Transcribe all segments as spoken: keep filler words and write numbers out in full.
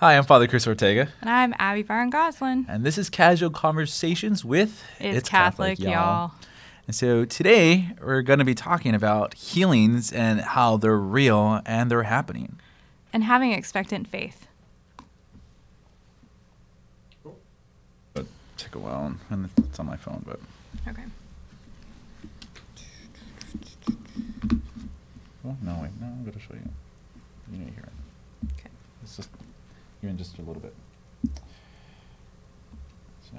Hi, I'm Father Chris Ortega. And I'm Abby Byron Goslin. And this is Casual Conversations with It's, it's Catholic, Catholic, y'all. And so today we're going to be talking about healings and how they're real and they're happening. And having expectant faith. But take a while, and it's on my phone, but... Okay. Oh, no, wait, no, I'm going to show you. You need to hear it. Okay. It's just, even just a little bit. So...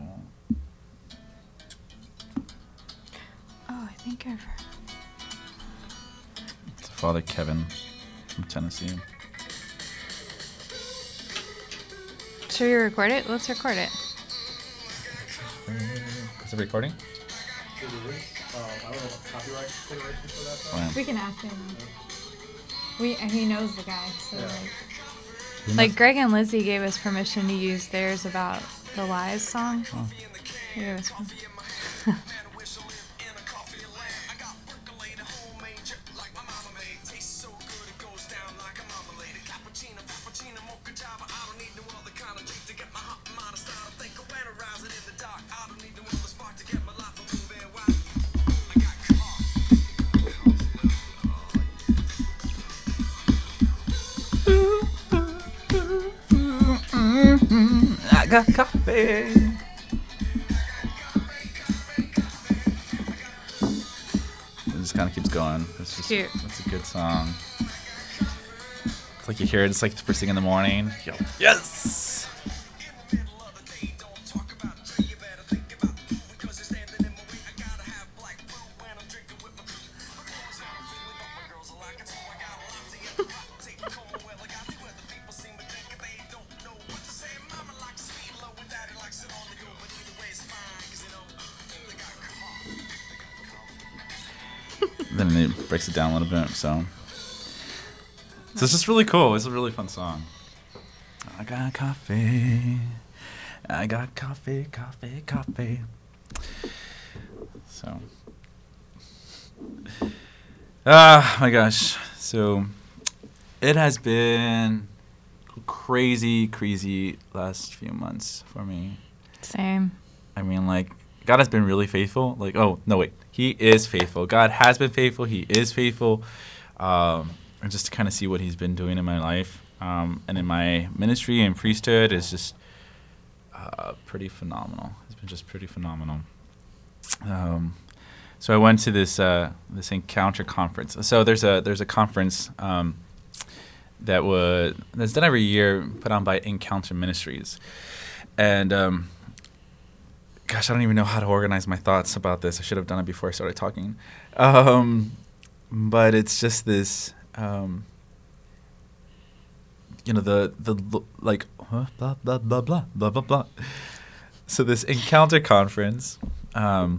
Oh, I think I've heard. It's Father Kevin from Tennessee. Should we record it? Let's record it. Is it recording? Uh, I don't know what copyright consideration for that. Oh, yeah. We can ask him. We he knows the guy, so Yeah. like, like Greg and Lizzie gave us permission to use theirs about the Lies song. Oh. They gave us permission. I got coffee. It just kind of keeps going. It's just, Cute. It's a good song. It's like you hear it, it's like the first thing in the morning. Yo, yes! Then it breaks it down a little bit, so. So it's just really cool. It's a really fun song. I got coffee. I got coffee, coffee, coffee. So. Ah, my gosh. So, it has been crazy, crazy last few months for me. Same. I mean, like, God has been really faithful. Like, oh, no, wait. He is faithful. God has been faithful. He is faithful. Um, and just to kind of see what he's been doing in my life um, and in my ministry and priesthood is just uh, pretty phenomenal. It's been just pretty phenomenal. Um, so I went to this uh, this Encounter conference. So there's a there's a conference um, that was that's done every year, put on by Encounter Ministries, and um, gosh, I don't even know how to organize my thoughts about this. I should have done it before I started talking. Um, but it's just this, um, you know, the, the like, huh, blah, blah, blah, blah, blah, blah, blah. So this Encounter conference um,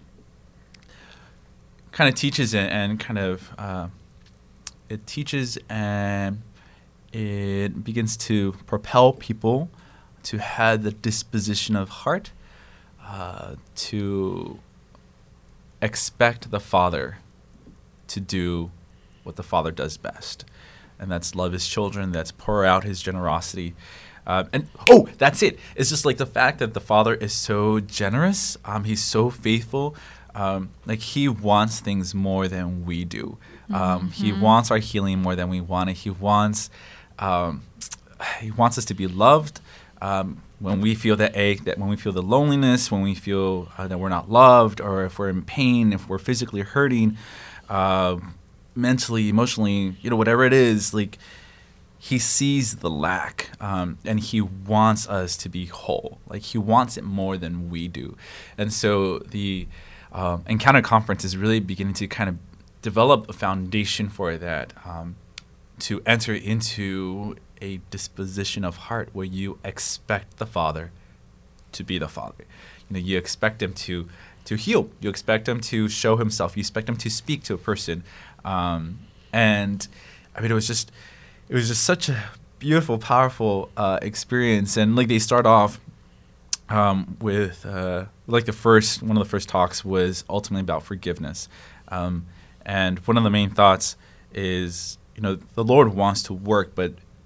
kind of teaches and, and kind of, uh, it teaches and it begins to propel people to have the disposition of heart Uh, to expect the Father to do what the Father does best. And that's love his children, that's pour out his generosity. Uh, and, oh, that's it. It's just like the fact that the Father is so generous. Um, he's so faithful. Um, like he wants things more than we do. Um, mm-hmm. He wants our healing more than we want it. He wants, um, he wants us to be loved. Um, when we feel that ache, that when we feel the loneliness, when we feel uh, that we're not loved, or if we're in pain, if we're physically hurting, uh, mentally, emotionally, you know, whatever it is, like he sees the lack, um, and he wants us to be whole. Like he wants it more than we do. And so the uh, Encounter Conference is really beginning to kind of develop a foundation for that, um, to enter into a disposition of heart where you expect the Father to be the Father. You know, you expect him to to heal. You expect him to show himself. You expect him to speak to a person. Um, and I mean, it was just it was just such a beautiful, powerful uh, experience. And like they start off um, with uh, like the first one of the first talks was ultimately about forgiveness. Um, and one of the main thoughts is, you know, the Lord wants to work, but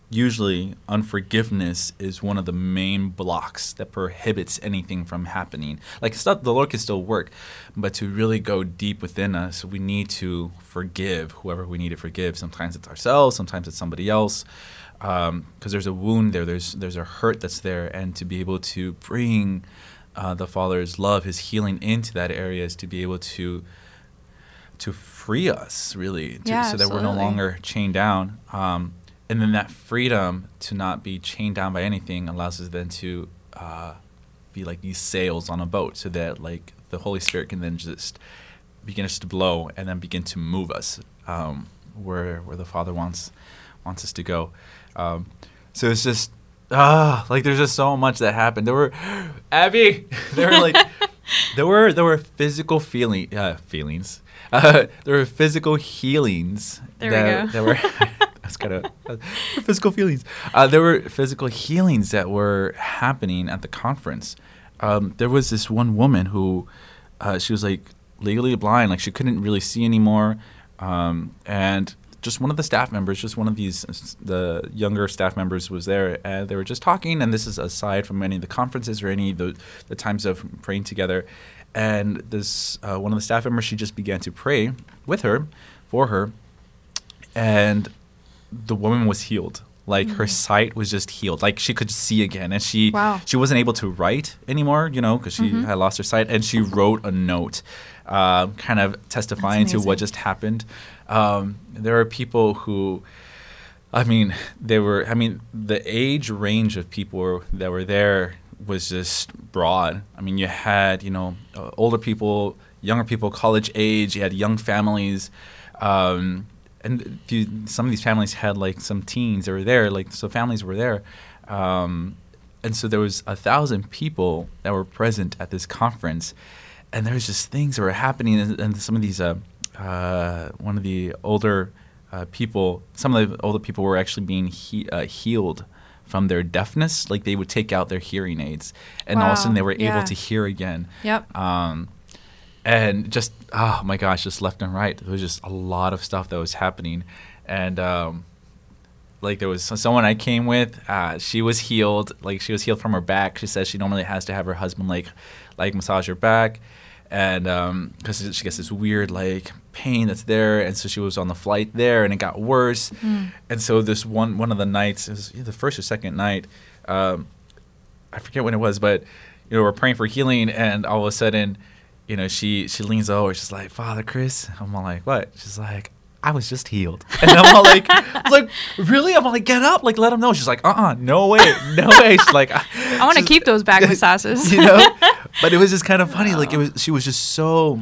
usually unforgiveness is one of the main blocks that prohibits anything from happening. Like stuff, the Lord can still work, but to really go deep within us, we need to forgive whoever we need to forgive. Sometimes it's ourselves, sometimes it's somebody else, because um, there's a wound there, there's there's a hurt that's there, and to be able to bring uh, the Father's love, His healing into that area is to be able to to free us, really, to, Yeah, so that we're no absolutely. longer chained down. Um, And then that freedom to not be chained down by anything allows us then to uh, be like these sails on a boat, so that like the Holy Spirit can then just begin us to blow and then begin to move us um, where where the Father wants wants us to go. Um, so it's just ah, like there's just so much that happened. There were Abby, there were like there were there were physical feeling uh, feelings. Uh, there were physical healings There we that, go. that were. That's kind of uh, physical feelings. Uh, there were physical healings that were happening at the conference. Um, there was this one woman who, uh, she was like legally blind, like she couldn't really see anymore, um, and just one of the staff members, just one of these, the younger staff members was there, and they were just talking. And this is aside from any of the conferences or any of the, the times of praying together. And this uh, one of the staff members, she just began to pray with her, for her, and the woman was healed. Like her sight was just healed. Like she could see again, and she Wow. she wasn't able to write anymore, you know, because she Mhm. had lost her sight. And she wrote a note, uh, kind of testifying to what amazing. just happened. Um, there are people who, I mean, they were. I mean, the age range of people that were there was just broad. I mean, you had you know uh, older people, younger people, college age. You had young families. Um, And the- some of these families had like some teens that were there, like so families were there, um, and so there was a thousand people that were present at this conference, and there was just things that were happening, and, and some of these, uh, uh, one of the older uh, people, some of the older people were actually being he- uh, healed from their deafness, like they would take out their hearing aids, and all of a sudden Wow, they were yeah. able to hear again. Yep. Um, and just, oh my gosh, just left and right. There was just a lot of stuff that was happening. And um, like there was someone I came with, uh, she was healed. Like she was healed from her back. She says she normally has to have her husband like like massage her back. And because she gets this weird like pain that's there. And so she was on the flight there and it got worse. Mm. And so this one, one of the nights, it was the first or second night, um, I forget when it was, but you know, we're praying for healing, and all of a sudden, you know, she she leans over. She's like, "Father Chris." I'm all like, "What?" She's like, "I was just healed." And I'm all like, I was like, "Really?" I'm all like, "Get up, like let him know." She's like, "Uh-uh, no way, no way." She's like, "I, I want to keep those back massages. you know. But it was just kind of funny. Like it was, she was just so.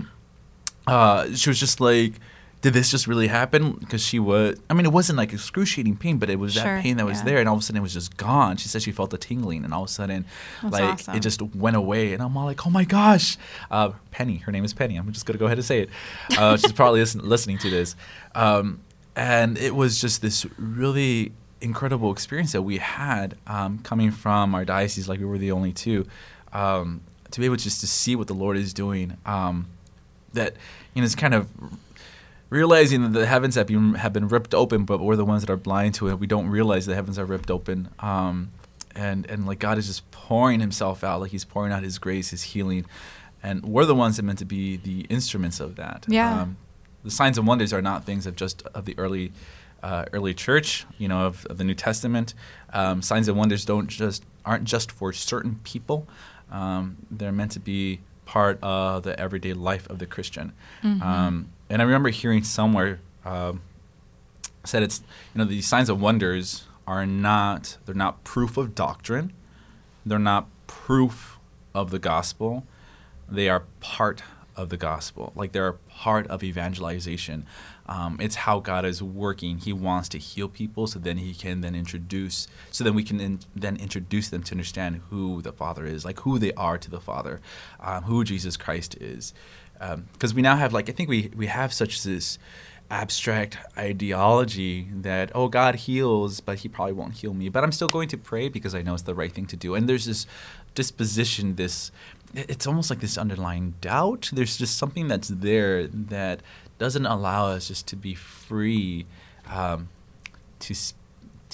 Uh, she was just like, did this just really happen? Because she was, I mean, it wasn't like excruciating pain, but it was Sure, that pain that was yeah. there, and all of a sudden it was just gone. She said she felt a tingling, and all of a sudden, That's like awesome. it just went away, and I'm all like, oh my gosh, uh, Penny, her name is Penny. I'm just gonna go ahead and say it. Uh, she's probably listen, listening to this, um, and it was just this really incredible experience that we had um, coming from our diocese, like we were the only two, um, to be able just to see what the Lord is doing. Um, that you know, it's kind of realizing that the heavens have been have been ripped open, but we're the ones that are blind to it. We don't realize the heavens are ripped open, um, and and like God is just pouring Himself out, like He's pouring out His grace, His healing, and we're the ones that are meant to be the instruments of that. Yeah. Um, the signs and wonders are not things of just of the early uh, early church, you know, of, of the New Testament. Um, signs and wonders don't just aren't just for certain people. Um, they're meant to be part of the everyday life of the Christian. Mhm. Um, and I remember hearing somewhere um, said it's you know these signs and wonders are not they're not proof of doctrine, they're not proof of the gospel, they are part of the gospel. Like they're a part of evangelization. Um, it's how God is working. He wants to heal people, so then He can then introduce, so then we can in, then introduce them to understand who the Father is, like who they are to the Father, um, who Jesus Christ is. Because um, we now have, like, I think we, we have such this abstract ideology that, oh, God heals, but He probably won't heal me. But I'm still going to pray because I know it's the right thing to do. And there's this disposition, this, it's almost like this underlying doubt. There's just something that's there that doesn't allow us just to be free um, to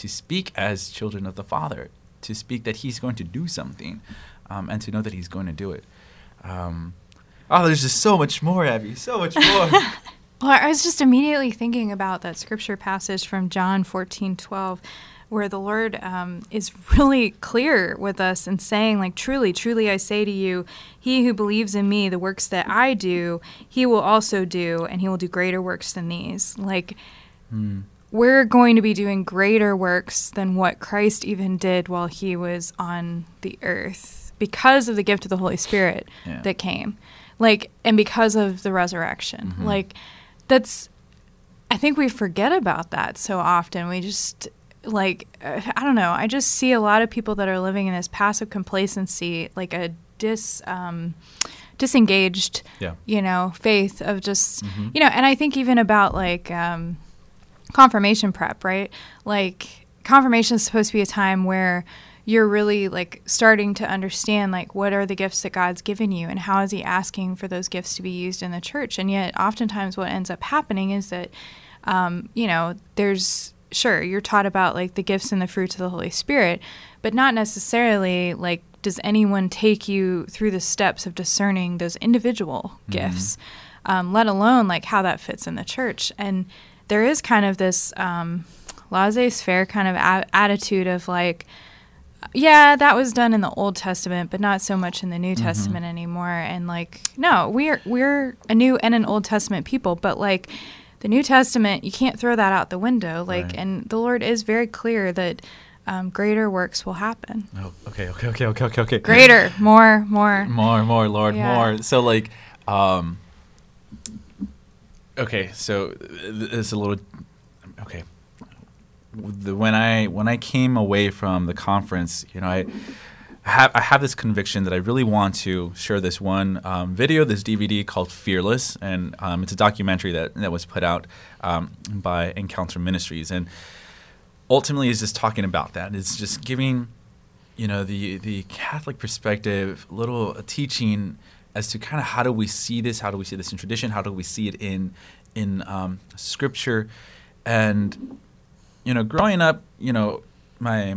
to speak as children of the Father, to speak that He's going to do something, um, and to know that He's going to do it. Um, oh, there's just so much more, Abby, so much more. Well, I was just immediately thinking about that scripture passage from John fourteen twelve, where the Lord um, is really clear with us and saying, like, truly, truly, I say to you, he who believes in me, the works that I do, he will also do, and he will do greater works than these. Like, mm. we're going to be doing greater works than what Christ even did while he was on the earth because of the gift of the Holy Spirit yeah. that came. Like, and because of the resurrection. Mm-hmm. Like, that's, I think we forget about that so often. We just, like, uh, I don't know. I just see a lot of people that are living in this passive complacency, like a dis, um, disengaged, yeah. you know, faith of just, mm-hmm. you know, and I think even about like um, confirmation prep, right? Like, confirmation is supposed to be a time where you're really like starting to understand like what are the gifts that God's given you and how is he asking for those gifts to be used in the church. And yet oftentimes what ends up happening is that, um, you know, there's, sure, you're taught about like the gifts and the fruits of the Holy Spirit, but not necessarily like does anyone take you through the steps of discerning those individual mm-hmm. gifts, um, let alone like how that fits in the church. And there is kind of this um, laissez-faire kind of a- attitude of like, yeah, that was done in the Old Testament, but not so much in the New mm-hmm. Testament anymore. And like, no, we're we're a New and an Old Testament people, but like the New Testament, you can't throw that out the window. Like, right. and the Lord is very clear that um, greater works will happen. Oh, okay, okay, okay, okay, okay, okay. Greater, more, more, more, more, Lord, yeah. more. So like, um, okay, so it's a little, okay. The, when I when I came away from the conference, you know, I have I have this conviction that I really want to share this one um, video, this D V D called Fearless, and um, it's a documentary that that was put out um, by Encounter Ministries, and ultimately is just talking about that. It's just giving, you know, the the Catholic perspective, a little teaching as to kind of how do we see this, how do we see this in tradition, how do we see it in in um, Scripture, and you know, growing up, you know, my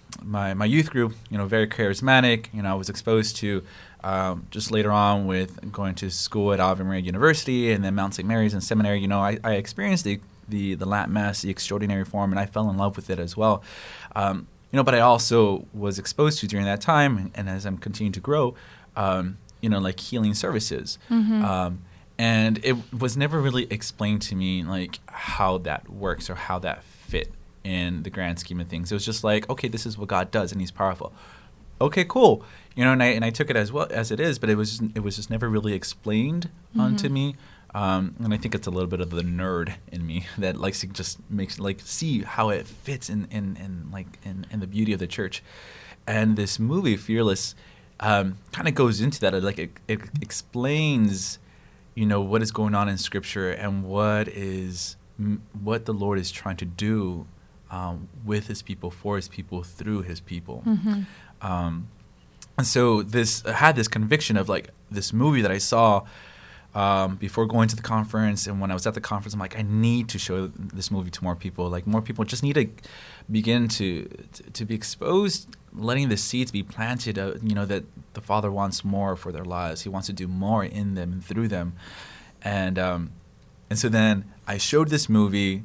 my my youth group, you know, very charismatic. You know, I was exposed to um, just later on with going to school at Ave Maria University and then Mount Saint Mary's and seminary. You know, I, I experienced the, the the Latin Mass, the extraordinary form, and I fell in love with it as well. Um, you know, but I also was exposed to during that time, and, and as I'm continuing to grow, um, you know, like healing services. Mm-hmm. Um, and it was never really explained to me like how that works or how that fit in the grand scheme of things. It was just like, okay, this is what God does, and He's powerful. Okay, cool. You know, and I and I took it as well as it is, but it was just, it was just never really explained mm-hmm. onto me. Um, and I think it's a little bit of the nerd in me that likes to just makes like see how it fits in in, in like in, in the beauty of the church. And this movie, Fearless, um, kind of goes into that. It, like it, it explains, you know, what is going on in Scripture and what is what the Lord is trying to do um, with His people, for His people, through His people. Mm-hmm. Um, and so this I had this conviction of like this movie that I saw um, before going to the conference, and when I was at the conference, I'm like, I need to show this movie to more people. Like more people just need to begin to to, to be exposed, letting the seeds be planted. Uh, you know that the Father wants more for their lives. He wants to do more in them and through them, and um, and so then I showed this movie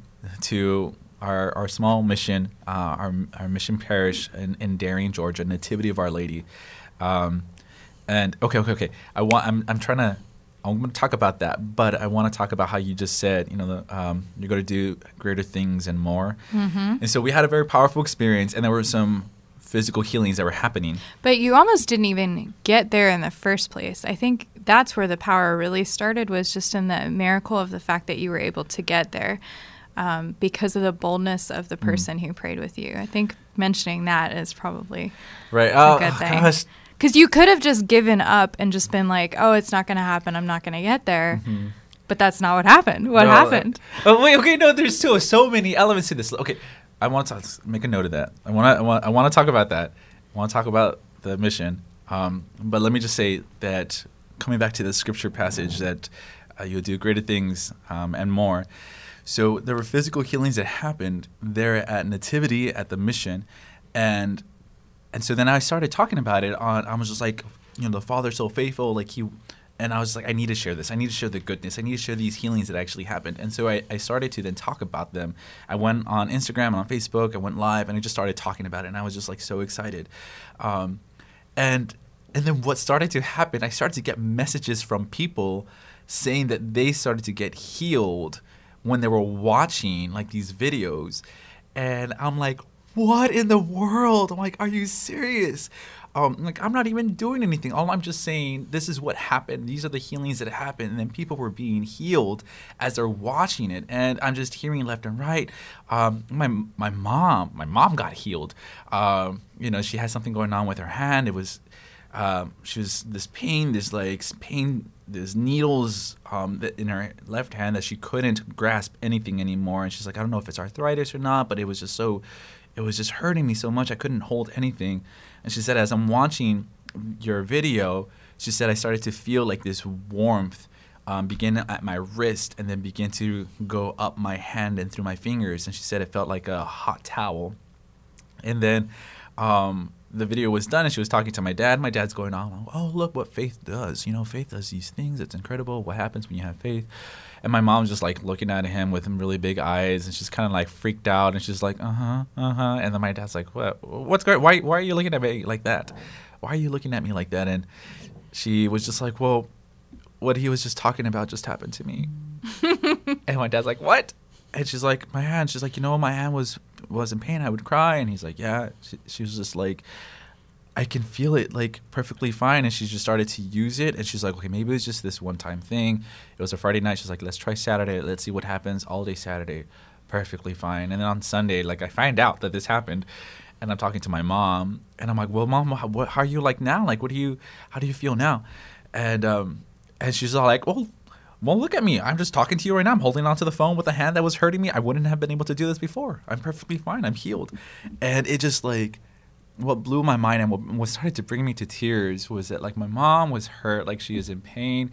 to our, our small mission, uh, our our mission parish in, in Darien, Georgia, Nativity of Our Lady, um, and okay, okay, okay. I want. I'm I'm trying to. I'm going to talk about that, but I want to talk about how you just said, you know, the, um, you're going to do greater things and more. Mm-hmm. And so we had a very powerful experience, and there were some physical healings that were happening. But you almost didn't even get there in the first place. I think that's where the power really started, was just in the miracle of the fact that you were able to get there um, because of the boldness of the person mm. who prayed with you. I think mentioning that is probably right. a oh, good thing. Gosh. Because you could have just given up and just been like, oh, it's not going to happen. I'm not going to get there. Mm-hmm. But that's not what happened. What no, happened? Uh, oh, wait, okay, no, there's still so many elements to this. Okay, I want to make a note of that. I want to I want, I want to talk about that. I want to talk about the mission. Um, but let me just say that coming back to the scripture passage that uh, you'll do greater things um, and more. So there were physical healings that happened there at Nativity at the mission, and and so then I started talking about it on. I was just like, you know, the Father's so faithful, like he. And I was like, I need to share this. I need to share the goodness. I need to share these healings that actually happened. And so I, I started to then talk about them. I went on Instagram and on Facebook. I went live, and I just started talking about it. And I was just like so excited. Um, and and then what started to happen, I started to get messages from people saying that they started to get healed when they were watching like these videos. And I'm like, what in the world? I'm like, are you serious? Um, like, I'm not even doing anything. All I'm just saying, this is what happened. These are the healings that happened. And then people were being healed as they're watching it. And I'm just hearing left and right. Um, my my mom, my mom got healed. Um, you know, she had something going on with her hand. It was, um, she was this pain, this like pain, there's needles um, that in her left hand that she couldn't grasp anything anymore. And she's like, I don't know if it's arthritis or not, but it was just so, it was just hurting me so much. I couldn't hold anything. And she said, as I'm watching your video, she said, I started to feel like this warmth um, begin at my wrist and then begin to go up my hand and through my fingers. And she said it felt like a hot towel. And then um, the video was done, and she was talking to my dad. My dad's going on, oh, look what faith does. You know, faith does these things. It's incredible what happens when you have faith. And my mom's just like looking at him with really big eyes, and she's kind of like freaked out, and she's like, uh huh, uh huh. And then my dad's like, what? What's going? Why? Why are you looking at me like that? Why are you looking at me like that? And she was just like, well, what he was just talking about just happened to me. And my dad's like, what? And she's like, my hand. She's like, you know, my hand was was in pain. I would cry. And he's like, yeah. She, she was just like, I can feel it like perfectly fine. And she just started to use it. And she's like, okay, maybe it's just this one time thing. It was a Friday night. She's like, let's try Saturday. Let's see what happens. All day Saturday, perfectly fine. And then on Sunday, like I find out that this happened. And I'm talking to my mom. And I'm like, well, Mom, how, what, how are you like now? Like, what do you, how do you feel now? And, um, and she's all like, well, well, look at me. I'm just talking to you right now. I'm holding onto the phone with a hand that was hurting me. I wouldn't have been able to do this before. I'm perfectly fine. I'm healed. And it just like, what blew my mind and what, what started to bring me to tears was that like my mom was hurt, like she is in pain,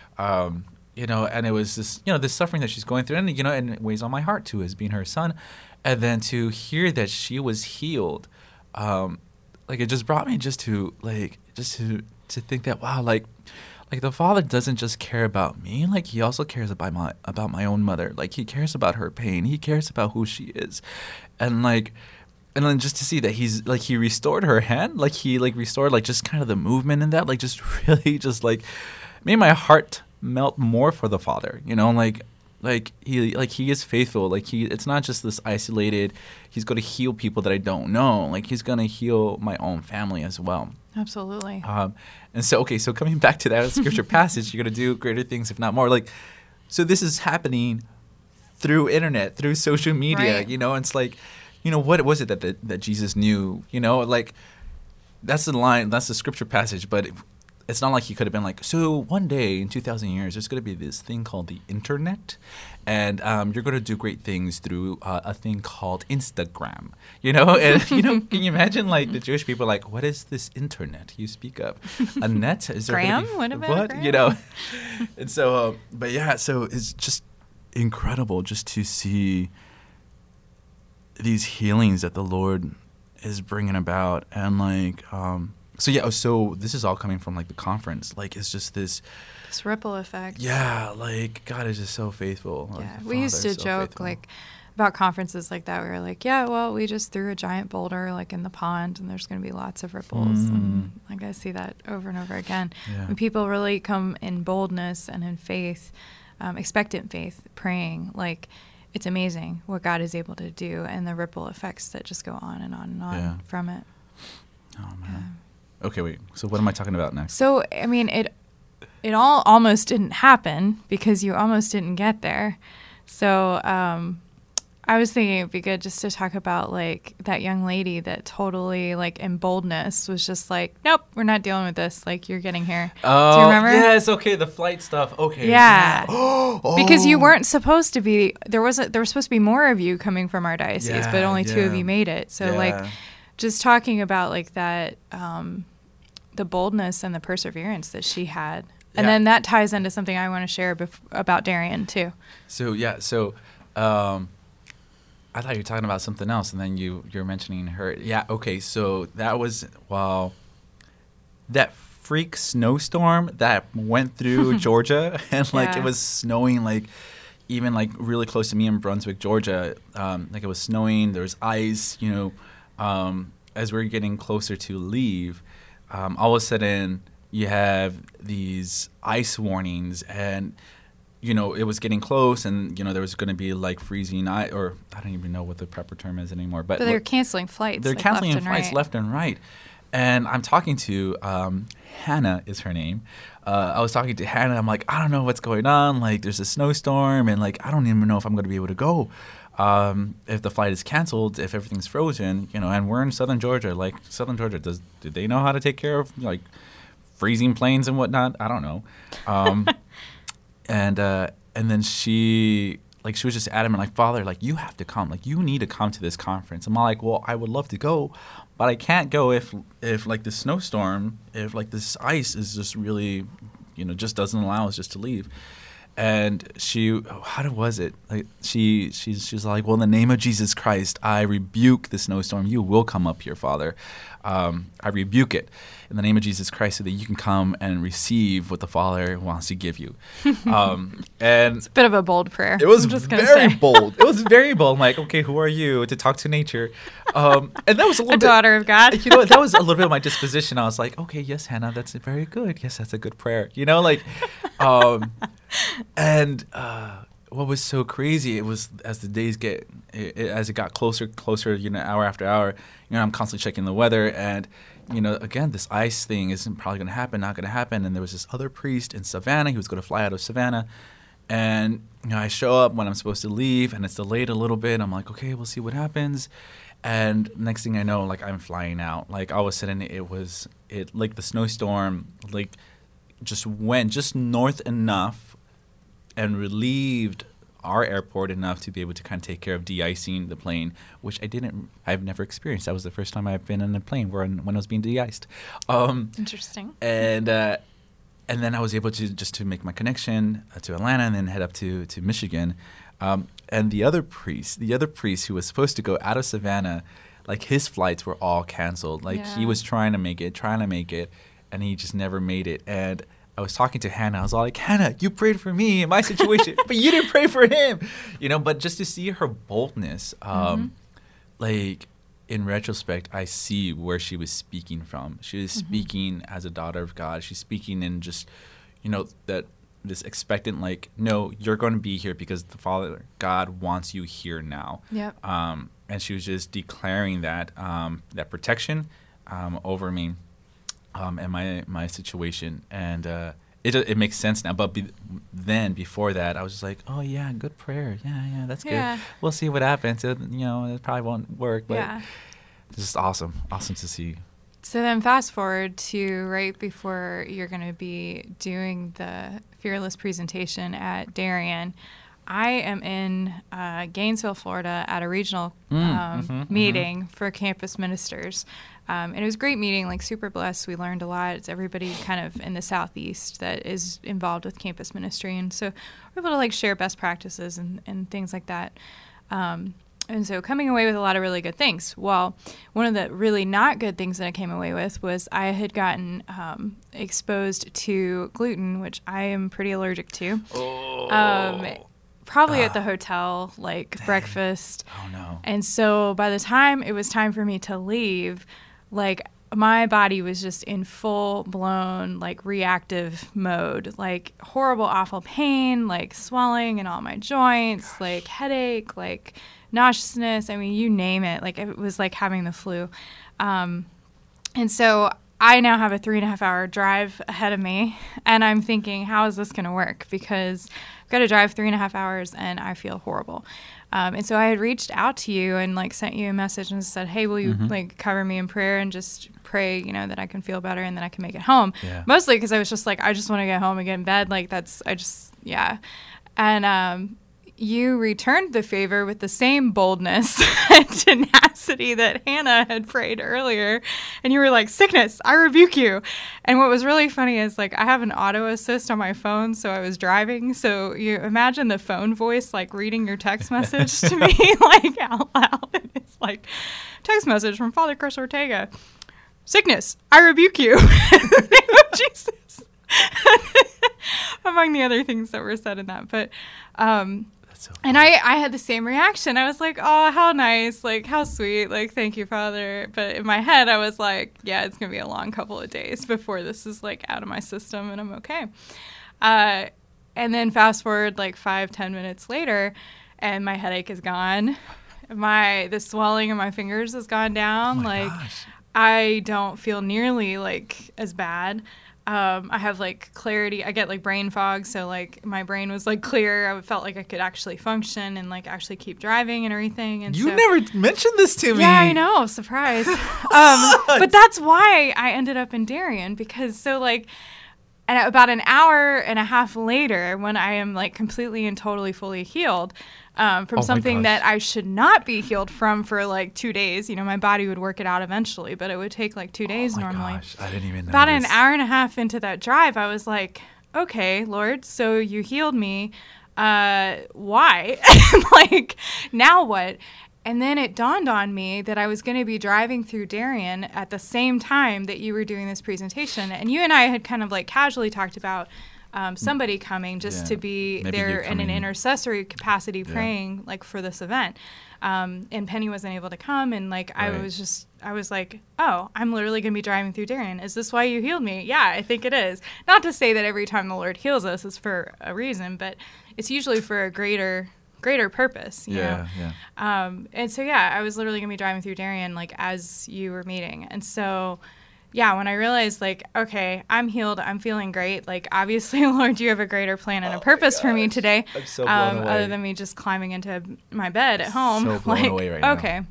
um, you know, and it was this, you know, this suffering that she's going through, and you know, and it weighs on my heart too, as being her son, and then to hear that she was healed, um, like it just brought me just to like just to to think that wow, like like the Father doesn't just care about me, like he also cares about my about my own mother, like he cares about her pain, he cares about who she is, and like. And then just to see that he's like he restored her hand, like he like restored like just kind of the movement in that, like just really just like made my heart melt more for the Father, you know, like like he like he is faithful, like he it's not just this isolated. He's going to heal people that I don't know, like he's going to heal my own family as well. Absolutely. Um, and so okay, so coming back to that scripture passage, you're going to do greater things, if not more. Like, so this is happening through internet, through social media, Right. you know, and it's like. You know, what was it that, that that Jesus knew? You know, like, that's the line, that's the scripture passage, but it, it's not like he could have been like, so one day in two thousand years, there's going to be this thing called the internet, and um, you're going to do great things through uh, a thing called Instagram, you know? And, you know, can you imagine, like, the Jewish people like, what is this internet you speak of? A net? Is there Graham? Be, What about what? Graham? You know? And so, uh, but yeah, so it's just incredible just to see these healings that the Lord is bringing about. And like um so yeah so this is all coming from like the conference, like it's just this This ripple effect. yeah like God is just so faithful. Like, Yeah, the we used Father to is so joke faithful. like about conferences like that. We were like, yeah, well, we just threw a giant boulder like in the pond, and there's going to be lots of ripples. Mm. And like I see that over and over again. Yeah. When people really come in boldness and in faith, um, expectant faith, praying, like it's amazing what God is able to do, and the ripple effects that just go on and on and on Yeah. from it. Oh man. Okay, wait. So what am I talking about next? So, I mean, it it all almost didn't happen because you almost didn't get there. So, um, I was thinking it'd be good just to talk about like that young lady that totally like in boldness was just like, nope, we're not dealing with this. Like you're getting here. Oh, Do you remember? yes. Okay, the flight stuff. Okay. Yeah. Oh. Because you weren't supposed to be, there wasn't, there was supposed to be more of you coming from our diocese, Yeah, but only two of yeah. you made it. So Yeah. like just talking about like that, um, the boldness and the perseverance that she had. And Yeah. then that ties into something I want to share bef- about Darian too. So yeah, so Um, I thought you were talking about something else, and then you you're mentioning her. Yeah. Okay. So that was well, that freak snowstorm that went through Georgia, and like Yeah. it was snowing like even like really close to me in Brunswick, Georgia. Um, like it was snowing. There was ice. You know, um, as we we're getting closer to leave, um, all of a sudden you have these ice warnings and. You know, it was getting close, and you know there was going to be like freezing, I or I don't even know what the proper term is anymore. But But they're look, canceling flights. they're like, canceling left and flights right. left and right. And I'm talking to um, Hannah is her name. Uh, I was talking to Hannah. I'm like, I don't know what's going on. Like, there's a snowstorm, and like I don't even know if I'm going to be able to go. Um, if the flight is canceled, if everything's frozen, you know, and we're in southern Georgia. Like southern Georgia, does do they know how to take care of like freezing planes and whatnot? I don't know. Um, and uh, and then she like she was just adamant, like, Father, like you have to come, like you need to come to this conference. I'm like, well, I would love to go, but I can't go if if like the snowstorm, if like this ice is just really, you know, just doesn't allow us just to leave. And she, how was it? Like she, she's, she's like, well, in the name of Jesus Christ, I rebuke the snowstorm. You will come up here, Father. Um, I rebuke it in the name of Jesus Christ, so that you can come and receive what the Father wants to give you. Um, and It's a bit of a bold prayer. it was I'm just gonna very say. bold. It was very bold. I'm like, okay, who are you to talk to nature? Um, and that was a little A bit, daughter of God. you know what, that was a little bit of my disposition. I was like, okay, yes, Hannah, that's very good. Yes, that's a good prayer. You know, like, um, and uh, what was so crazy, it was as the days get, it, it, as it got closer, closer, you know, hour after hour, you know, I'm constantly checking the weather, and, you know, again, this ice thing isn't probably going to happen, not going to happen. And there was this other priest in Savannah, he was going to fly out of Savannah, and, you know, I show up when I'm supposed to leave, and it's delayed a little bit. I'm like, okay, we'll see what happens. And next thing I know, like, I'm flying out. Like, all of a sudden, it was, it like, the snowstorm, like, just went just north enough and relieved our airport enough to be able to kind of take care of de-icing the plane, which I didn't, I've never experienced. That was the first time I've been in a plane where when it was being de-iced. Um, Interesting. and uh, and then I was able to just to make my connection uh, to Atlanta and then head up to to Michigan. Um, and the other priest, the other priest who was supposed to go out of Savannah, like his flights were all canceled. Like he Yeah. was trying to make it, trying to make it, and he just never made it. And I was talking to Hannah. I was all like, Hannah, you prayed for me in my situation, but you didn't pray for him. You know, but just to see her boldness, um, Mm-hmm. like in retrospect, I see where she was speaking from. She was Mm-hmm. speaking as a daughter of God. She's speaking in just, you know, that this expectant, like, no, you're going to be here because the Father, God, wants you here now. Yep. Um, and she was just declaring that um, that protection um, over me. Um, and my my situation, and uh, it it makes sense now. But be, then before that, I was just like, oh yeah, good prayer, yeah, yeah, that's good. Yeah. We'll see what happens. It, you know, it probably won't work, but Yeah. it's just awesome, awesome to see. So then fast forward to right before you're going to be doing the Fearless presentation at Darien. I am in uh, Gainesville, Florida at a regional Mm, um, mhm, meeting for campus ministers. Um, and it was a great meeting, like super blessed. We learned a lot. It's everybody kind of in the Southeast that is involved with campus ministry. And so we're able to like share best practices and, and things like that. Um, and so coming away with a lot of really good things. Well, one of the really not good things that I came away with was I had gotten um, exposed to gluten, which I am pretty allergic to. Oh, Um, probably at the hotel, like breakfast. oh no. And so by the time it was time for me to leave, like my body was just in full blown like reactive mode, like horrible, awful pain, like swelling in all my joints, like headache, like nauseousness. I mean, you name it. Like it was like having the flu. Um, and so I now have a three and a half hour drive ahead of me, and I'm thinking, how is this going to work? Because I've got to drive three and a half hours, and I feel horrible. Um, and so I had reached out to you and like sent you a message and said, hey, will you Mhm. like cover me in prayer and just pray, you know, that I can feel better and that I can make it home. Yeah. Mostly because I was just like, I just want to get home and get in bed. Like that's, I just, yeah. And um, you returned the favor with the same boldness and tenacity that Hannah had prayed earlier. And you were like, sickness, I rebuke you. And what was really funny is, like, I have an auto assist on my phone, so I was driving. So you imagine the phone voice, like, reading your text message to me, like, out loud. And it's like, text message from Father Chris Ortega. Sickness, I rebuke you. In the name of Jesus. Among the other things that were said in that. But, um, That's so and I, I had the same reaction. I was like, oh, how nice. Like, how sweet. Like, thank you, Father. But in my head, I was like, yeah, it's going to be a long couple of days before this is, like, out of my system and I'm okay. Uh, and then fast forward, like, five, ten minutes later, and my headache is gone. My, the swelling in my fingers has gone down. Oh my like, gosh. I don't feel nearly, like, as bad. Um, I have, like, clarity. I get, like, brain fog, so, like, my brain was, like, clear. I felt like I could actually function and, like, actually keep driving and everything. And You so, never mentioned this to me. yeah, I know. Surprise. um, but that's why I ended up in Darien, because so, like, and about an hour and a half later, when I am, like, completely and totally fully healed um, from Oh my something gosh. that I should not be healed from for, like, two days. You know, my body would work it out eventually, but it would take, like, two days oh my normally. Gosh, I didn't even know About this. an hour and a half into that drive, I was like, okay, Lord, so you healed me. Uh, why? Like, now what? And then it dawned on me that I was going to be driving through Darien at the same time that you were doing this presentation. And you and I had kind of, like, casually talked about um, somebody coming just Yeah. to be Maybe there you're in an coming- intercessory capacity Yeah. praying, like, for this event. Um, and Penny wasn't able to come. And, like, I Right. was just, I was like, oh, I'm literally going to be driving through Darien. Is this why you healed me? Yeah, I think it is. Not to say that every time the Lord heals us is for a reason, but it's usually for a greater greater purpose, you know? Yeah, yeah. Um, and so, yeah, I was literally going to be driving through Darien, like, as you were meeting. And so, yeah, when I realized, like, okay, I'm healed, I'm feeling great. Like, obviously, Lord, you have a greater plan and Oh a my purpose for me gosh. today. I'm so blown um, away. Other than me just climbing into my bed at home. So blown like, away right now. okay.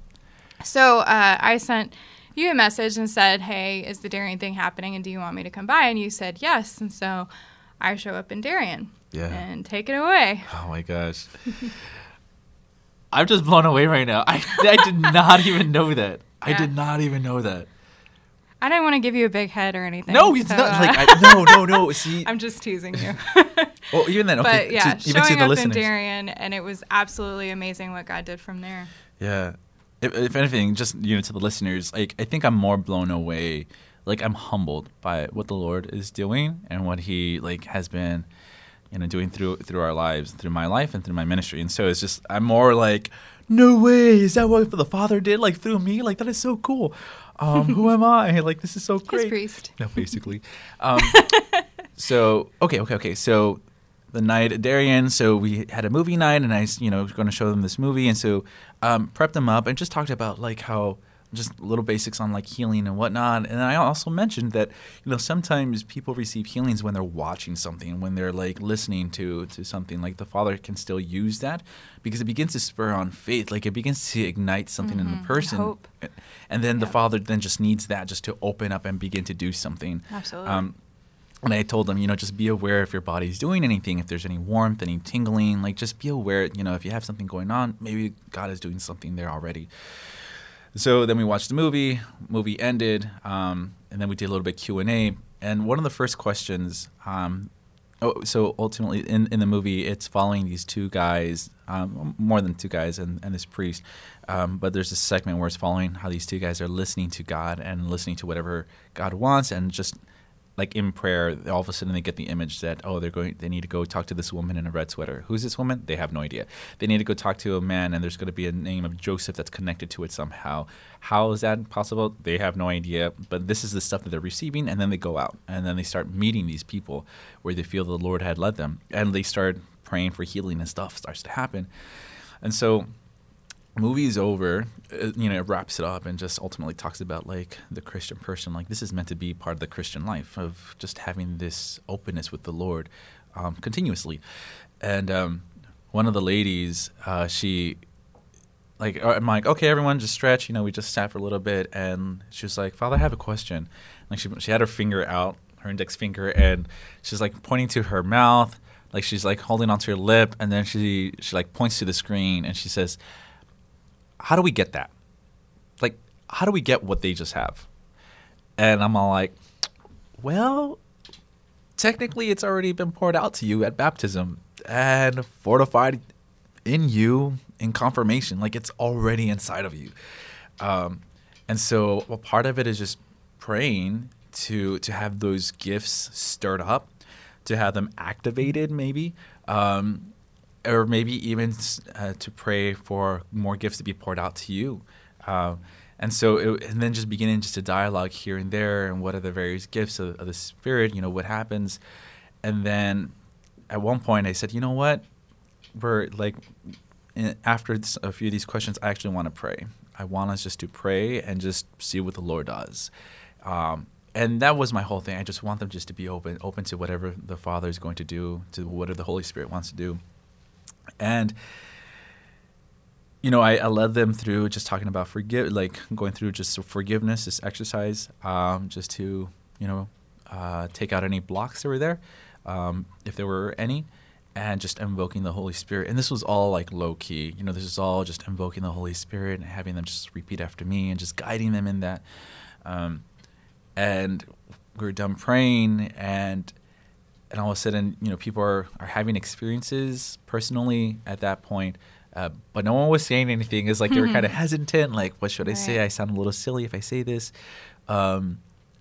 So uh, I sent you a message and said, hey, is the Darien thing happening, and do you want me to come by? And you said yes. And so I show up in Darien. Yeah. And take it away. Oh my gosh. I'm just blown away right now. I, I did not even know that. I Yeah. did not even know that. I didn't want to give you a big head or anything. No, it's so, not uh, like I, no, no, no. See, I'm just teasing you. well, even then, okay, But yeah, to, even to showing the up listeners. in Darien, and it was absolutely amazing what God did from there. Yeah. If, if anything, just you know, to the listeners, like I think I'm more blown away. Like I'm humbled by what the Lord is doing and what He like has been, you know, doing through through our lives, through my life and through my ministry. And so it's just I'm more like, no way, is that what the Father did like through me? Like that is so cool. Um, who am I? Like this is so great. His priest. No, basically. Um, so okay, okay, okay. So the night at Darien, so we had a movie night, and I, you know, was going to show them this movie, and so um, prepped them up and just talked about like how just little basics on like healing and whatnot. And I also mentioned that you know sometimes people receive healings when they're watching something, when they're like listening to to something. Like the Father can still use that because it begins to spur on faith. Like it begins to ignite something in the person. Hope. And then the Yeah. Father then just needs that just to open up and begin to do something. Absolutely. Um, and I told them, you know, just be aware if your body's doing anything, if there's any warmth, any tingling, like just be aware, you know, if you have something going on, maybe God is doing something there already. So then we watched the movie, movie ended, um, and then we did a little bit Q and A. And one of the first questions, um, oh, so ultimately in, in the movie, it's following these two guys, um, more than two guys and, and this priest. Um, but there's a segment where it's following how these two guys are listening to God and listening to whatever God wants, and just like in prayer, all of a sudden they get the image that, oh, they're going, they need to go talk to this woman in a red sweater. Who's this woman? They have no idea. They need to go talk to a man, and there's going to be a name of Joseph that's connected to it somehow. How is that possible? They have no idea. But this is the stuff that they're receiving, and then they go out, and then they start meeting these people where they feel the Lord had led them, and they start praying for healing, and stuff starts to happen. And so movie is over, uh, you know, it wraps it up and just ultimately talks about like the Christian person. Like this is meant to be part of the Christian life of just having this openness with the Lord um, continuously. And um, one of the ladies, uh, she like, I'm like, okay, everyone just stretch. You know, we just sat for a little bit, and she was like, Father, I have a question. Like she she had her finger out, her index finger, and she's like pointing to her mouth, Like she's like holding onto her lip, and then she she like points to the screen and she says, "How do we get that? Like, how do we get what they just have?" And I'm all like, "Well, technically, it's already been poured out to you at baptism and fortified in you in confirmation. Like it's already inside of you." Um, and so, well, part of it is just praying to to have those gifts stirred up, to have them activated, maybe, um, or maybe even uh, to pray for more gifts to be poured out to you. Uh, and so, it, and then just beginning just a dialogue here and there, and what are the various gifts of, of the Spirit? You know, what happens? And then, at one point, I said, you know what? We're like, in, after this, a few of these questions, I actually want to pray. I want us just to pray and just see what the Lord does. Um, and that was my whole thing. I just want them just to be open, open to whatever the Father is going to do, to whatever the Holy Spirit wants to do. And, you know, I, I led them through just talking about forgive, like going through just forgiveness, this exercise, um, just to, you know, uh, take out any blocks that were there, um, if there were any. And just invoking the Holy Spirit. And this was all like low key. You know, this is all just invoking the Holy Spirit and having them just repeat after me and just guiding them in that. Um, and we were done praying, and and all of a sudden, you know, people are, are having experiences personally at that point. Uh, but no one was saying anything. It's like they were kind of hesitant. Like, what should I say? I sound a little silly if I say this. Um,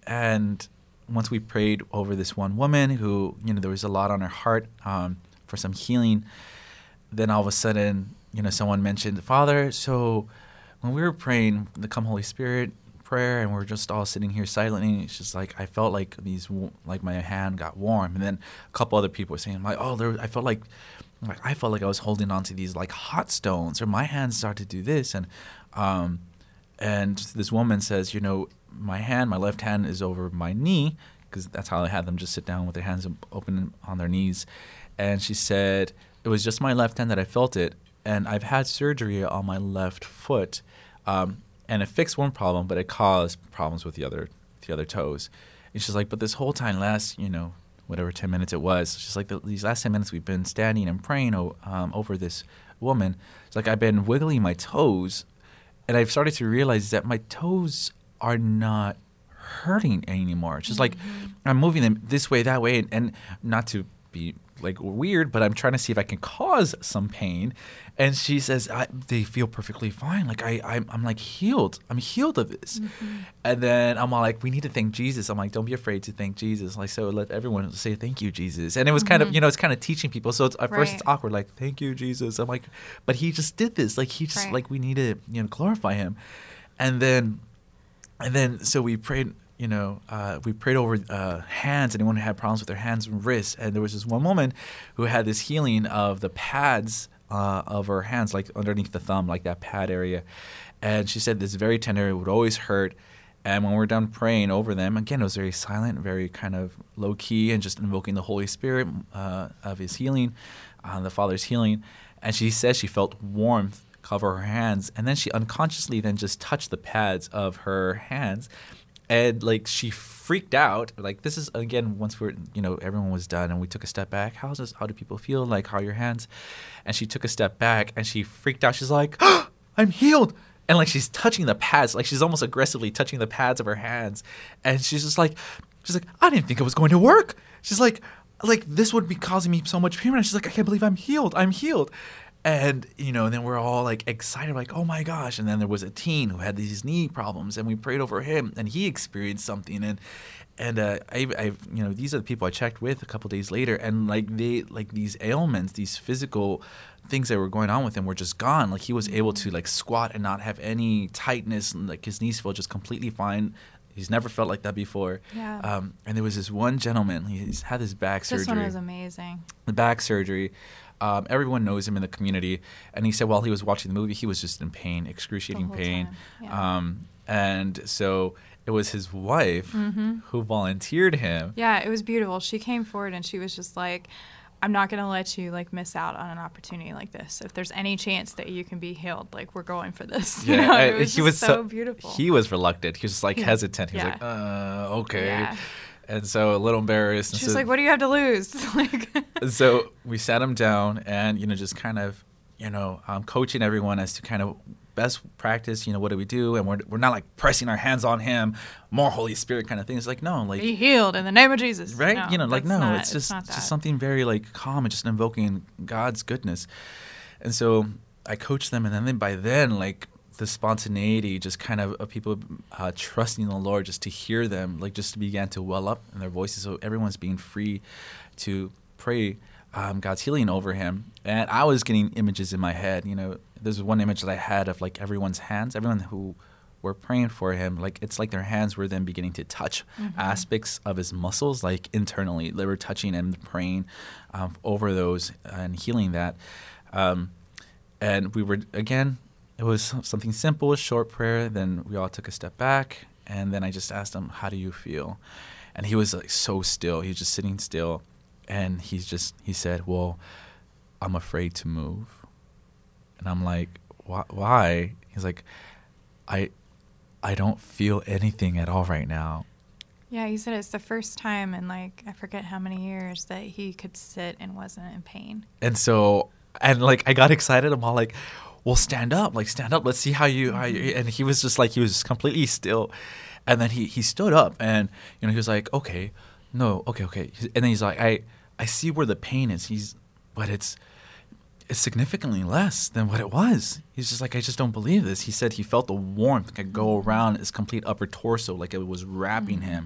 and once we prayed over this one woman who, you know, there was a lot on her heart, um, for some healing, then all of a sudden, you know, someone mentioned, "Father, so when we were praying the Come Holy Spirit prayer, and we're just all sitting here silently, it's just like I felt like these, like my hand got warm." And then a couple other people were saying, like, "Oh, there, I felt like, like I felt like I was holding on to these like hot stones, or my hands started to do this." And um, and this woman says, "You know, my hand, my left hand is over my knee," because that's how I had them just sit down with their hands open on their knees. And she said, "It was just my left hand that I felt it, and I've had surgery on my left foot, um, and it fixed one problem, but it caused problems with the other, the other toes." And she's like, "But this whole time, last, you know, whatever ten minutes it was, she's like, these last ten minutes we've been standing and praying um, over this woman. It's like I've been wiggling my toes, and I've started to realize that my toes are not hurting anymore. It's just mm-hmm. like I'm moving them this way, that way, and, and not to be like weird, but I'm trying to see if I can cause some pain." And she says, I, "They feel perfectly fine. Like I, I'm, I'm like healed. I'm healed of this." Mm-hmm. And then I'm all like, "We need to thank Jesus." I'm like, "Don't be afraid to thank Jesus. Like, so let everyone say thank you, Jesus." And it was mm-hmm. kind of, you know, it's kind of teaching people. So it's, at right. first it's awkward, like, "Thank you, Jesus." I'm like, but he just did this. Like he just right. like we need to, you know, glorify him. And then, and then so we prayed. You know, uh, we prayed over uh, hands, anyone who had problems with their hands and wrists. And there was this one woman who had this healing of the pads uh, of her hands, like underneath the thumb, like that pad area. And she said this very tender, it would always hurt. And when we're done praying over them, again, it was very silent, very kind of low key, and just invoking the Holy Spirit uh, of his healing, uh, the Father's healing. And she said she felt warmth cover her hands. And then she unconsciously then just touched the pads of her hands. And, like, she freaked out. Like, this is, again, once we're, you know, everyone was done and we took a step back. How's this? How do people feel? Like, how are your hands? And she took a step back and she freaked out. She's like, "Oh, I'm healed." And, like, she's touching the pads. Like, she's almost aggressively touching the pads of her hands. And she's just like, she's like, "I didn't think it was going to work." She's like, like, this would be causing me so much pain. And she's like, "I can't believe I'm healed. I'm healed." And, you know, and then we're all like excited, like, "Oh my gosh." And then there was a teen who had these knee problems, and we prayed over him, and he experienced something. And, and, uh, I, I, you know, these are the people I checked with a couple days later, and like they, like these ailments, these physical things that were going on with him were just gone. Like he was able to like squat and not have any tightness, and like his knees felt just completely fine. He's never felt like that before. Yeah. Um, and there was this one gentleman, he's had his back surgery. This one was amazing. The back surgery. Um, everyone knows him in the community. And he said while he was watching the movie, he was just in pain, excruciating pain. Yeah. Um, and so it was his wife mm-hmm. who volunteered him. Yeah, it was beautiful. She came forward and she was just like, "I'm not going to let you like miss out on an opportunity like this. If there's any chance that you can be healed, like we're going for this." Yeah, you know, I, it was he just was so, so beautiful. He was reluctant. He was just like yeah. hesitant. He yeah. was like, uh, okay. Yeah. And so a little embarrassed. She's so, like, what do you have to lose? Like, so we sat him down and, you know, just kind of, you know, um, coaching everyone as to kind of best practice, you know, what do we do? And we're, we're not like pressing our hands on him, more Holy Spirit kind of thing. It's like, no, like. be healed in the name of Jesus. Right? No, you know, like, no, not, it's just, it's just something very like calm and just invoking God's goodness. And so I coached them. And then they, by then, like, the spontaneity just kind of of people uh, trusting the Lord just to hear them, like just began to well up in their voices. So everyone's being free to pray um, God's healing over him. And I was getting images in my head. You know, there's one image that I had of like everyone's hands, everyone who were praying for him. Like it's like their hands were then beginning to touch mm-hmm. aspects of his muscles, like internally. They were touching and praying um, over those and healing that. Um, and we were, again, it was something simple, a short prayer. Then we all took a step back, and then I just asked him, how do you feel? And he was like so still. He was just sitting still, and he's just, he said, well, I'm afraid to move. And I'm like, why? He's like, I, I don't feel anything at all right now. Yeah, he said it's the first time in like, I forget how many years that he could sit and wasn't in pain. And so, and like, I got excited. I'm all like, well, stand up, like stand up. Let's see how you, how you, and he was just like, he was just completely still. And then he, he stood up and, you know, he was like, okay, no, okay, okay. And then he's like, I, I see where the pain is. He's, but it's, it's significantly less than what it was. He's just like, I just don't believe this. He said he felt the warmth like go around his complete upper torso, like it was wrapping him.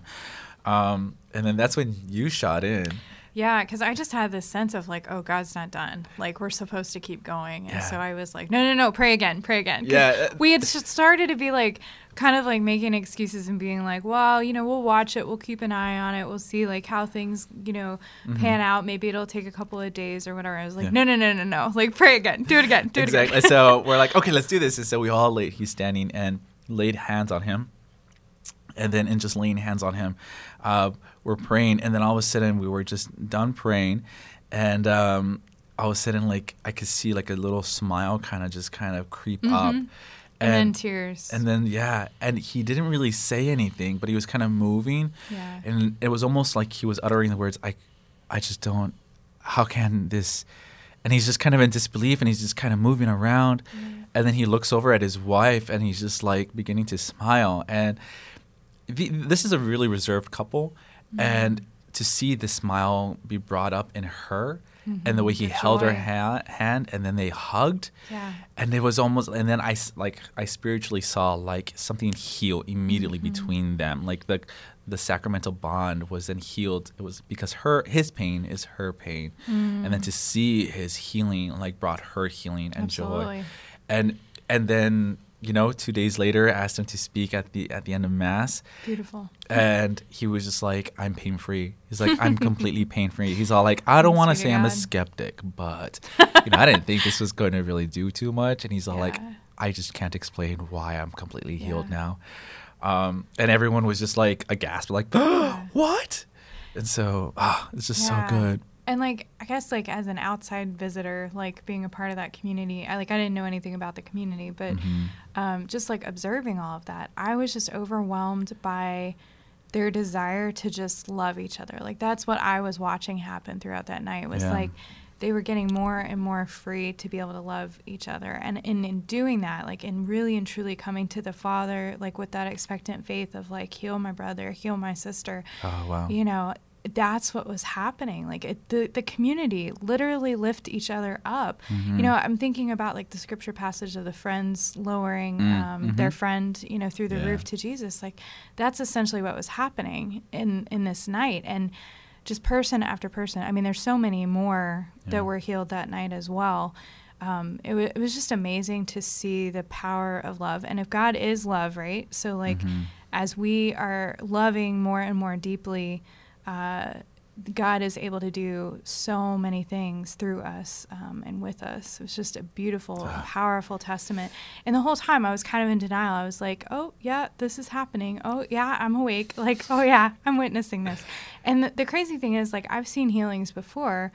Um, and then that's when you shot in. Yeah, because I just had this sense of like, oh, God's not done. Like, we're supposed to keep going. And yeah. so I was like, no, no, no, pray again, pray again. Yeah. We had just started to be like, kind of like making excuses and being like, well, you know, we'll watch it. We'll keep an eye on it. We'll see like how things, you know, mm-hmm. pan out. Maybe it'll take a couple of days or whatever. I was like, yeah. no, no, no, no, no. Like, pray again. Do it again. Do exactly. it again. So we're like, okay, let's do this. And so we all laid, he's standing and laid hands on him. And then in just laying hands on him, uh, we're praying. And then all of a sudden we were just done praying. And um, all of a sudden, like, I could see like a little smile kind of just kind of creep mm-hmm. up. And, and then tears. And then, yeah. And he didn't really say anything, but he was kind of moving. Yeah. And it was almost like he was uttering the words, I, I just don't, how can this, and he's just kind of in disbelief and he's just kind of moving around. Mm. And then he looks over at his wife and he's just like beginning to smile. And the, this is a really reserved couple. Mm. And to see the smile be brought up in her, mm-hmm. and the way he the held joy. her ha- hand, and then they hugged, yeah. and it was almost, and then I like I spiritually saw like something heal immediately mm-hmm. between them, like the the sacramental bond was then healed. It was because her his pain is her pain, mm. and then to see his healing like brought her healing and Absolutely. joy, and and then. You know, two days later, I asked him to speak at the at the end of Mass. Beautiful. And he was just like, I'm pain-free. He's like, I'm completely pain-free. He's all like, I don't want to say I'm a skeptic, but, you know, I didn't think this was going to really do too much. And he's all yeah. like, I just can't explain why I'm completely healed yeah. now. Um, and everyone was just like aghast, like, oh, what? And so, oh, it's just yeah. so good. And, like, I guess, like, as an outside visitor, like, being a part of that community, I, like, I didn't know anything about the community, but mm-hmm. um, just, like, observing all of that, I was just overwhelmed by their desire to just love each other. Like, that's what I was watching happen throughout that night, was, yeah. like, they were getting more and more free to be able to love each other. And in, in doing that, like, in really and truly coming to the Father, like, with that expectant faith of, like, heal my brother, heal my sister. Oh, wow. You know, that's what was happening. Like it, the the community literally lift each other up. Mm-hmm. You know, I'm thinking about like the scripture passage of the friends lowering mm, um, mm-hmm. their friend, you know, through the yeah. roof to Jesus. Like that's essentially what was happening in in this night. And just person after person. I mean, there's so many more yeah. that were healed that night as well. Um, it, w- it was just amazing to see the power of love. And if God is love, right? So like mm-hmm. as we are loving more and more deeply, Uh, God is able to do so many things through us um, and with us. It was just a beautiful, ah. powerful testament. And the whole time I was kind of in denial. I was like, oh, yeah, this is happening. Oh, yeah, I'm awake. Like, oh, yeah, I'm witnessing this. And the, the crazy thing is, like, I've seen healings before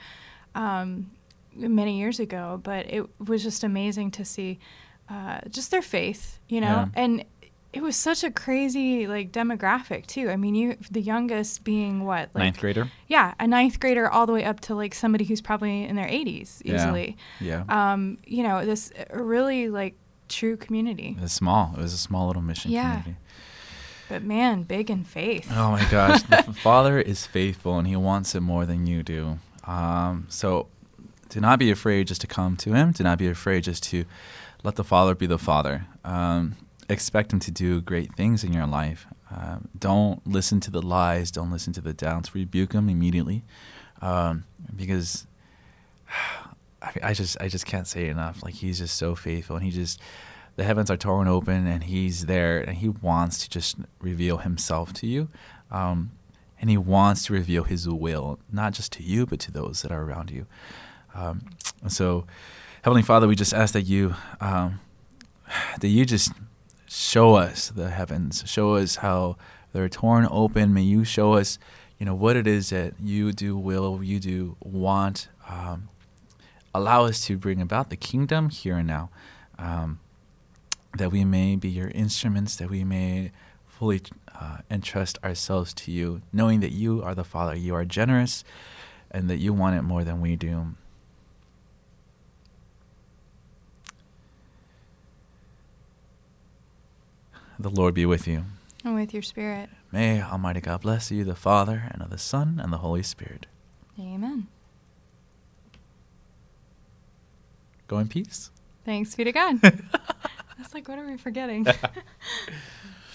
um, many years ago, but it was just amazing to see uh, just their faith, you know, yeah. and it was such a crazy like demographic too. I mean, you the youngest being what, like Ninth grader. yeah, a ninth grader all the way up to like somebody who's probably in their eighties easily. Yeah. Um, you know, this uh, really like true community. It was small. It was a small little mission Yeah. community. But man, big in faith. Oh my gosh, the Father is faithful, and He wants it more than you do. Um, so, do not be afraid just to come to Him. Do not be afraid just to let the Father be the Father. Um, expect Him to do great things in your life. Um, don't listen to the lies. Don't listen to the doubts. Rebuke them immediately, um, because I, I just I just can't say it enough. Like, He's just so faithful, and He just. The heavens are torn open, and He's there, and He wants to just reveal Himself to you. Um, and He wants to reveal His will, not just to you, but to those that are around you. Um, and so, Heavenly Father, we just ask that you, um, that you just show us the heavens, show us how they're torn open. May you show us, you know, what it is that you do will, you do want. Um, allow us to bring about the kingdom here and now. Um, that we may be your instruments, that we may fully uh, entrust ourselves to you, knowing that you are the Father, you are generous, and that you want it more than we do. The Lord be with you. And with your spirit. May Almighty God bless you, the Father, and of the Son, and the Holy Spirit. Amen. Go in peace. Thanks be to God. I was like, what are we forgetting?